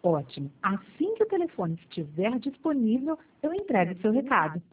Ótimo. Assim que o telefone estiver disponível, eu entrego seu recado.